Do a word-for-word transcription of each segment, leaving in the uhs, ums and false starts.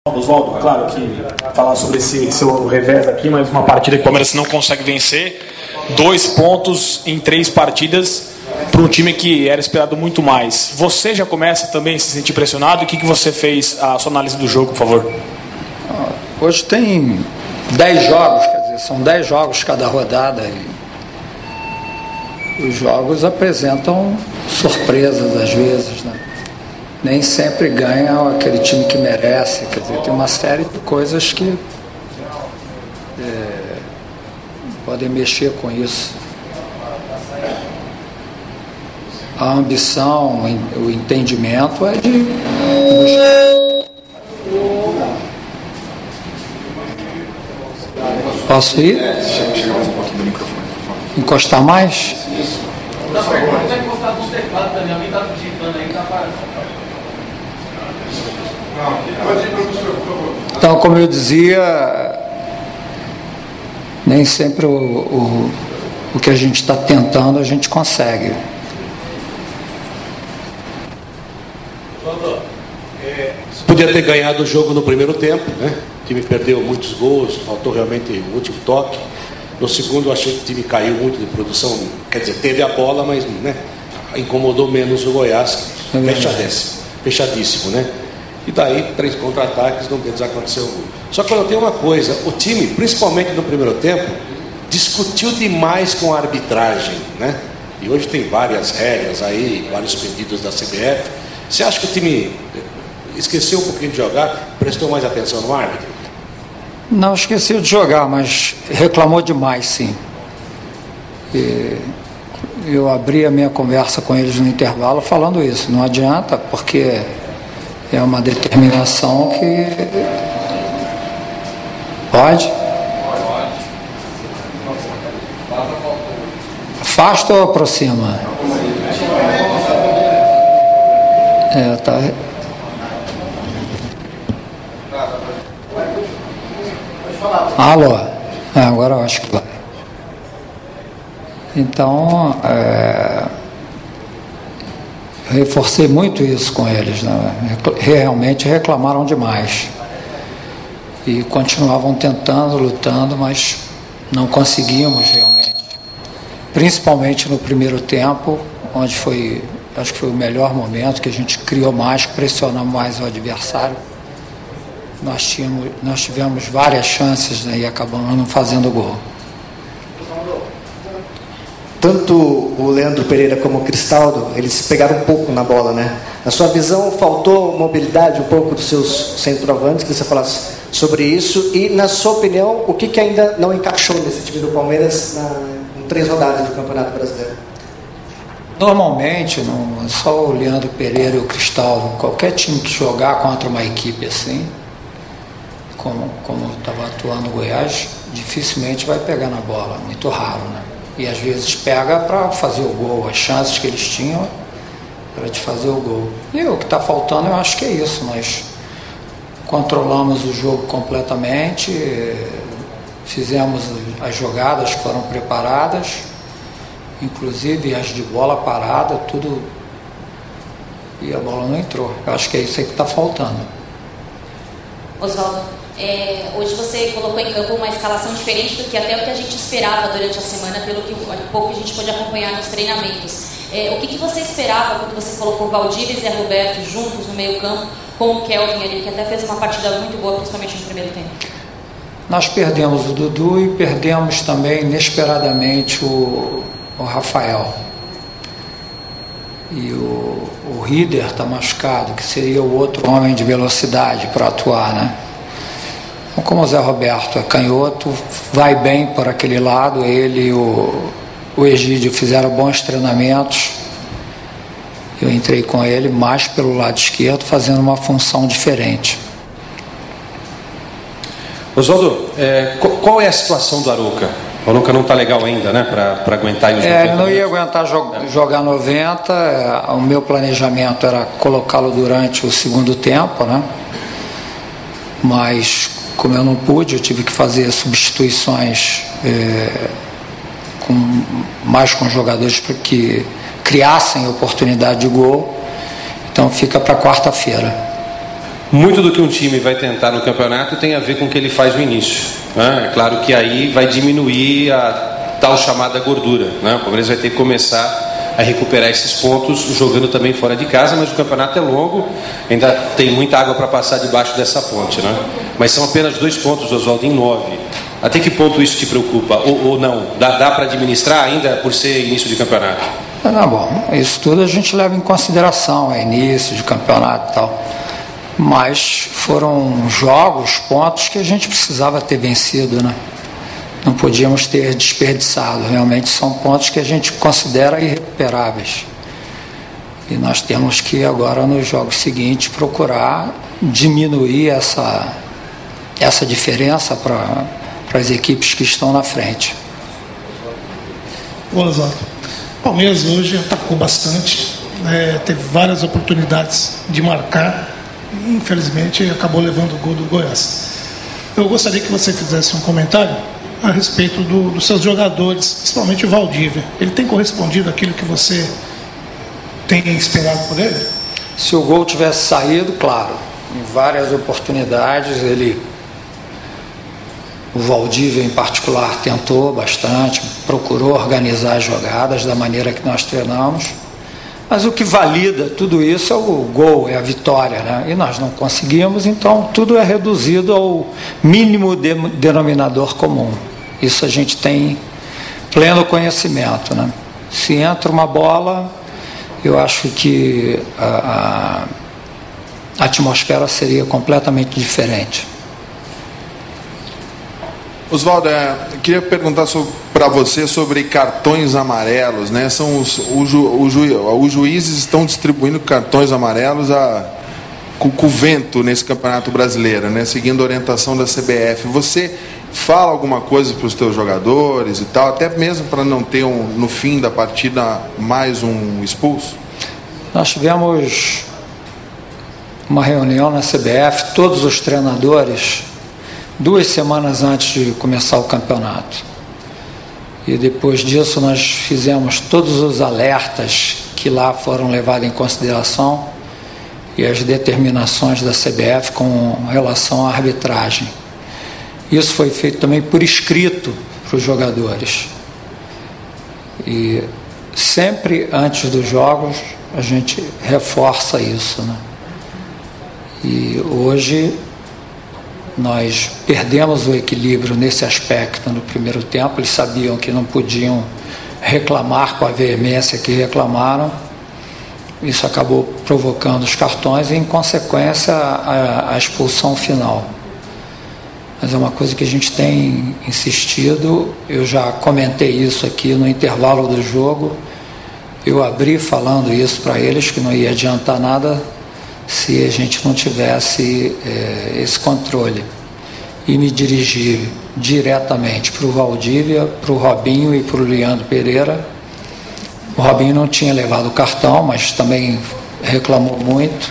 Oswaldo, claro que falar sobre esse seu revés aqui, mas uma partida que o Palmeiras não consegue vencer, dois pontos em três partidas para um time que era esperado muito mais. Você já começa também a se sentir pressionado? E o que, que você fez, a sua análise do jogo, por favor? Hoje tem dez jogos, quer dizer, são dez jogos cada rodada e os jogos apresentam surpresas às vezes, né? Nem sempre ganha aquele time que merece, quer dizer, tem uma série de coisas que é, podem mexer com isso. A ambição, o entendimento é de Posso ir? Encostar mais? Então, como eu dizia, nem sempre o, o, o que a gente está tentando a gente consegue. Podia ter ganhado o jogo no primeiro tempo, né? O time perdeu muitos gols, faltou realmente o último toque. No segundo eu achei que o time caiu muito de produção, quer dizer, teve a bola, mas né, incomodou menos o Goiás, fechadíssimo, fechadíssimo, né? E daí, três contra-ataques, não desaconteceu o gol. Só que eu notei uma coisa, o time, principalmente no primeiro tempo, discutiu demais com a arbitragem, né? E hoje tem várias regras aí, vários pedidos da C B F. Você acha que o time esqueceu um pouquinho de jogar, prestou mais atenção no árbitro? Não esqueceu de jogar, mas reclamou demais, sim. E eu abri a minha conversa com eles no intervalo falando isso. Não adianta, porque é uma determinação que... Pode? Afasta ou aproxima? É, tá... Alô? É, agora eu acho que vai. Então, é, reforcei muito isso com eles, né? Realmente reclamaram demais. E continuavam tentando, lutando, mas não conseguimos realmente. Principalmente no primeiro tempo, onde foi, acho que foi o melhor momento, que a gente criou mais, pressionamos mais o adversário. Nós, tínhamos, nós tivemos várias chances, né, e acabamos não fazendo gol. Tanto o Leandro Pereira como o Cristaldo, eles pegaram um pouco na bola, né? Na sua visão, faltou mobilidade um pouco dos seus centroavantes, que você falasse sobre isso, e na sua opinião, o que, que ainda não encaixou nesse time do Palmeiras na, em três rodadas do Campeonato Brasileiro? Normalmente, não, só o Leandro Pereira e o Cristaldo, qualquer time que jogar contra uma equipe assim, como como estava atuando o Goiás, dificilmente vai pegar na bola, muito raro, né? E às vezes pega para fazer o gol, as chances que eles tinham para de fazer o gol. E o que está faltando, eu acho que é isso, nós controlamos o jogo completamente, fizemos as jogadas que foram preparadas, inclusive as de bola parada, tudo, e a bola não entrou. Eu acho que é isso aí que está faltando. Oswaldo, é, hoje você colocou em campo uma escalação diferente do que até o que a gente esperava durante a semana, pelo que pouco a gente pôde acompanhar nos treinamentos. É, o que, que você esperava quando você colocou Valdívia e Zé Roberto juntos no meio campo, com o Kelvin ali, que até fez uma partida muito boa, principalmente no primeiro tempo? Nós perdemos o Dudu e perdemos também, inesperadamente, o, o Rafael. E o, o Rieder está machucado, que seria o outro homem de velocidade para atuar, né? Então, como o Zé Roberto é canhoto, vai bem por aquele lado, ele e o, o Egídio fizeram bons treinamentos. Eu entrei com ele mais pelo lado esquerdo, fazendo uma função diferente. Oswaldo, é, qual é a situação do Arouca? O Arouca não está legal ainda, né, para aguentar os é, ele não ia aguentar jo é. jogar noventa, é, o meu planejamento era colocá-lo durante o segundo tempo, né? Mas como eu não pude, eu tive que fazer substituições é, com, mais com jogadores para que criassem oportunidade de gol, então fica para quarta-feira. Muito do que um time vai tentar no campeonato tem a ver com o que ele faz no início, né? É claro que aí vai diminuir a tal chamada gordura, né? O Palmeiras vai ter que começar a recuperar esses pontos jogando também fora de casa, mas o campeonato é longo, ainda tem muita água para passar debaixo dessa ponte, né? Mas são apenas dois pontos, Oswaldo, em nove. Até que ponto isso te preocupa? Ou, ou não? Dá, dá para administrar ainda por ser início de campeonato? Não, bom, isso tudo a gente leva em consideração, é início de campeonato e tal. Mas foram jogos, pontos que a gente precisava ter vencido, né? Não podíamos ter desperdiçado. Realmente são pontos que a gente considera irrecuperáveis. E nós temos que agora nos jogos seguintes procurar diminuir essa, essa diferença para as equipes que estão na frente. Boa, Oswaldo. O Palmeiras hoje atacou bastante, é, teve várias oportunidades de marcar. Infelizmente acabou levando o gol do Goiás. Eu gostaria que você fizesse um comentário a respeito do, dos seus jogadores, principalmente o Valdívia. Ele tem correspondido àquilo que você tem esperado por ele? Se o gol tivesse saído, claro, em várias oportunidades ele, o Valdívia em particular, tentou bastante, procurou organizar as jogadas da maneira que nós treinamos. Mas o que valida tudo isso é o gol, é a vitória, né? E nós não conseguimos, então tudo é reduzido ao mínimo de, denominador comum. Isso a gente tem pleno conhecimento, né? Se entra uma bola, eu acho que a, a atmosfera seria completamente diferente. Oswaldo, é, eu queria perguntar para você sobre cartões amarelos, né? São os, o ju, o ju, os juízes estão distribuindo cartões amarelos a, com, com o vento nesse Campeonato Brasileiro, né? Seguindo a orientação da C B F. Você fala alguma coisa para os teus jogadores e tal, até mesmo para não ter um, no fim da partida mais um expulso? Nós tivemos uma reunião na C B F, todos os treinadores, duas semanas antes de começar o campeonato. E depois disso nós fizemos todos os alertas que lá foram levados em consideração e as determinações da C B F com relação à arbitragem. Isso foi feito também por escrito para os jogadores. E sempre antes dos jogos a gente reforça isso, né? E hoje nós perdemos o equilíbrio nesse aspecto no primeiro tempo. Eles sabiam que não podiam reclamar com a veemência que reclamaram. Isso acabou provocando os cartões e, em consequência, a, a expulsão final. Mas é uma coisa que a gente tem insistido. Eu já comentei isso aqui no intervalo do jogo. Eu abri falando isso para eles, que não ia adiantar nada se a gente não tivesse é, esse controle. E me dirigi diretamente para o Valdívia, para o Robinho e para o Leandro Pereira. O Robinho não tinha levado o cartão, mas também reclamou muito.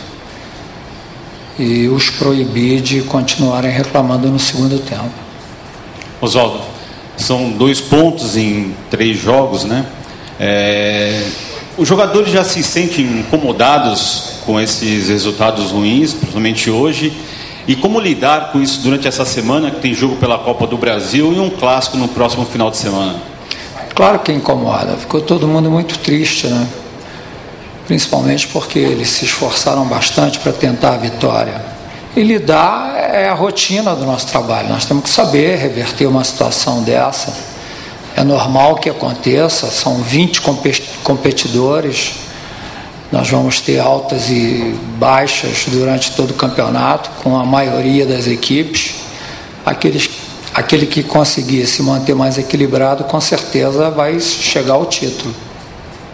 E os proibi de continuarem reclamando no segundo tempo. Oswaldo, são dois pontos em três jogos, né? É... Os jogadores já se sentem incomodados com esses resultados ruins, principalmente hoje. E como lidar com isso durante essa semana, que tem jogo pela Copa do Brasil e um clássico no próximo final de semana? Claro que incomoda. Ficou todo mundo muito triste, né? Principalmente porque eles se esforçaram bastante para tentar a vitória. E lidar é a rotina do nosso trabalho. Nós temos que saber reverter uma situação dessa. É normal que aconteça, são vinte competidores, nós vamos ter altas e baixas durante todo o campeonato, com a maioria das equipes. Aqueles, aquele que conseguir se manter mais equilibrado, com certeza vai chegar ao título.